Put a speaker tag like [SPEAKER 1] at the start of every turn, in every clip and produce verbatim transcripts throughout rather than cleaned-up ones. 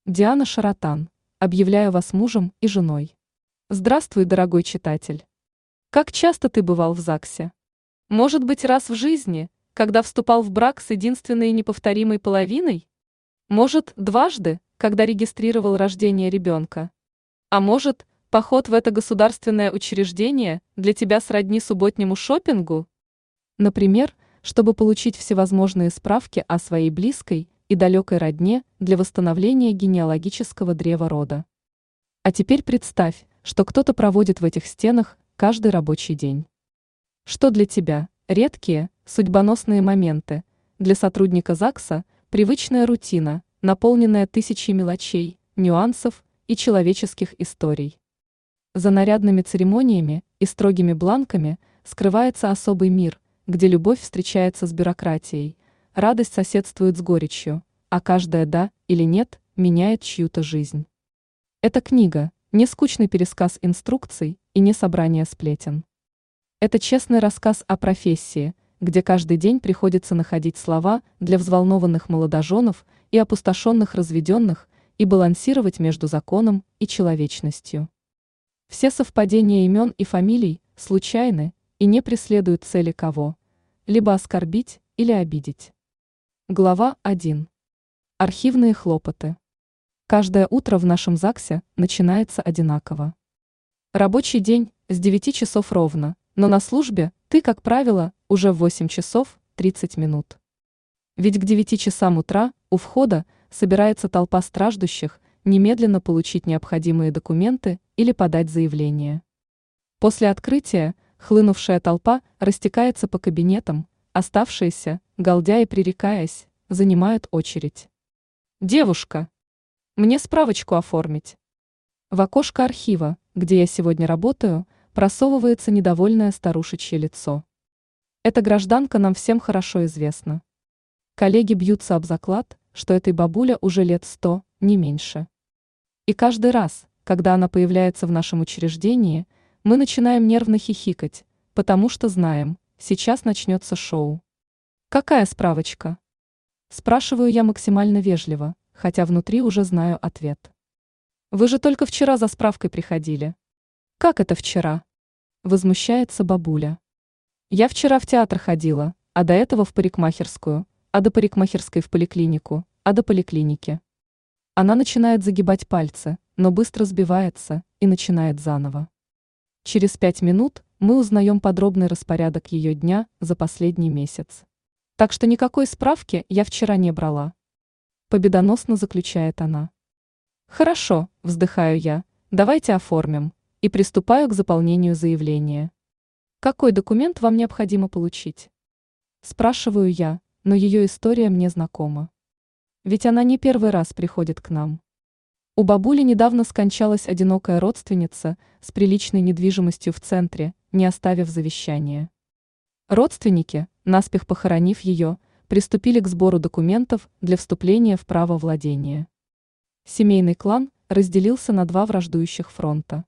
[SPEAKER 1] Диана Шаратан. Объявляю вас мужем и женой. Здравствуй, дорогой читатель. Как часто ты бывал в ЗАГСе? Может быть, раз в жизни, когда вступал в брак с единственной и неповторимой половиной? Может, дважды, когда регистрировал рождение ребенка? А может, поход в это государственное учреждение для тебя сродни субботнему шопингу? Например, чтобы получить всевозможные справки о своей близкой и далекой родне для восстановления генеалогического древа рода. А теперь представь, что кто-то проводит в этих стенах каждый рабочий день. Что для тебя редкие, судьбоносные моменты, для сотрудника ЗАГСа привычная рутина, наполненная тысячей мелочей, нюансов и человеческих историй. За нарядными церемониями и строгими бланками скрывается особый мир, где любовь встречается с бюрократией, радость соседствует с горечью, а каждое «да» или «нет» меняет чью-то жизнь. Эта книга – не скучный пересказ инструкций и не собрание сплетен. Это честный рассказ о профессии, где каждый день приходится находить слова для взволнованных молодоженов и опустошенных разведенных и балансировать между законом и человечностью. Все совпадения имен и фамилий случайны и не преследуют цели кого-либо оскорбить или обидеть. Глава один. Архивные хлопоты. Каждое утро в нашем ЗАГСе начинается одинаково. Рабочий день с девяти часов ровно, но на службе ты, как правило, уже в восемь часов тридцать минут. Ведь к девяти часам утра у входа собирается толпа страждущих немедленно получить необходимые документы или подать заявление. После открытия хлынувшая толпа растекается по кабинетам, оставшиеся, галдя и пререкаясь, занимают очередь. «Девушка! Мне справочку оформить!» В окошко архива, где я сегодня работаю, просовывается недовольное старушечье лицо. Эта гражданка нам всем хорошо известна. Коллеги бьются об заклад, что этой бабуле уже лет сто, не меньше. И каждый раз, когда она появляется в нашем учреждении, мы начинаем нервно хихикать, потому что знаем, сейчас начнется шоу. «Какая справочка?» Спрашиваю я максимально вежливо, хотя внутри уже знаю ответ. «Вы же только вчера за справкой приходили». «Как это вчера?» Возмущается бабуля. «Я вчера в театр ходила, а до этого в парикмахерскую, а до парикмахерской в поликлинику, а до поликлиники». Она начинает загибать пальцы, но быстро сбивается и начинает заново. Через пять минут мы узнаем подробный распорядок ее дня за последний месяц. Так что никакой справки я вчера не брала. Победоносно заключает она. «Хорошо», вздыхаю я, «давайте оформим», и приступаю к заполнению заявления. «Какой документ вам необходимо получить?» Спрашиваю я, но ее история мне знакома. Ведь она не первый раз приходит к нам. У бабули недавно скончалась одинокая родственница с приличной недвижимостью в центре, не оставив завещания. Родственники, наспех похоронив ее, приступили к сбору документов для вступления в право владения. Семейный клан разделился на два враждующих фронта.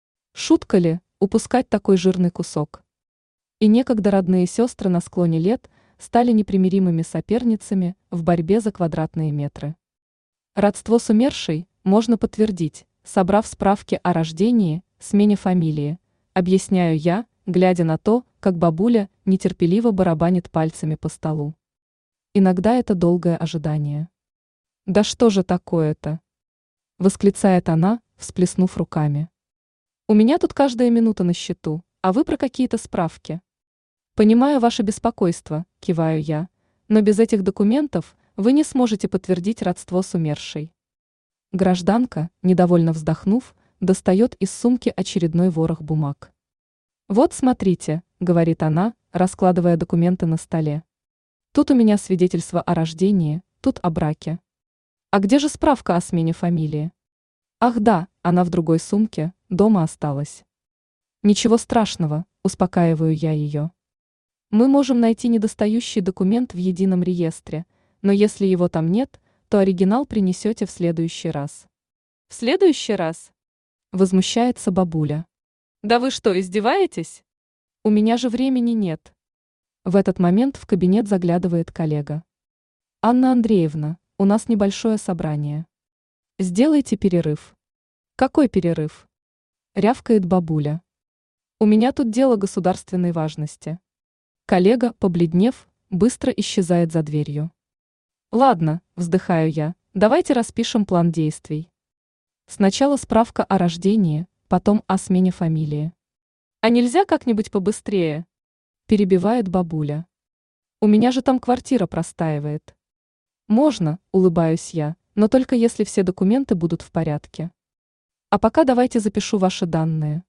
[SPEAKER 1] Шутка ли упускать такой жирный кусок? И некогда родные сестры на склоне лет стали непримиримыми соперницами в борьбе за квадратные метры. Родство с умершей можно подтвердить, собрав справки о рождении, смене фамилии, объясняю я, глядя на то, как бабуля нетерпеливо барабанит пальцами по столу. Иногда это долгое ожидание. «Да что же такое-то?» Восклицает она, всплеснув руками. «У меня тут каждая минута на счету, а вы про какие-то справки». «Понимаю ваше беспокойство», киваю я, «но без этих документов вы не сможете подтвердить родство с умершей». Гражданка, недовольно вздохнув, достает из сумки очередной ворох бумаг. «Вот смотрите», — говорит она, раскладывая документы на столе. «Тут у меня свидетельство о рождении, тут о браке. А где же справка о смене фамилии? Ах да, она в другой сумке, дома осталась». «Ничего страшного», — успокаиваю я ее. «Мы можем найти недостающий документ в едином реестре, но если его там нет, то оригинал принесете в следующий раз». «В следующий раз?» — возмущается бабуля. «Да вы что, издеваетесь? У меня же времени нет». В этот момент в кабинет заглядывает коллега. «Анна Андреевна, у нас небольшое собрание». Сделайте перерыв. Какой перерыв? Рявкает бабуля. У меня тут дело государственной важности. Коллега, побледнев, быстро исчезает за дверью. Ладно, вздыхаю я, давайте распишем план действий. Сначала справка о рождении, потом о смене фамилии. А нельзя как-нибудь побыстрее? Перебивает бабуля. У меня же там квартира простаивает. Можно, улыбаюсь я, но только если все документы будут в порядке. А пока давайте запишу ваши данные.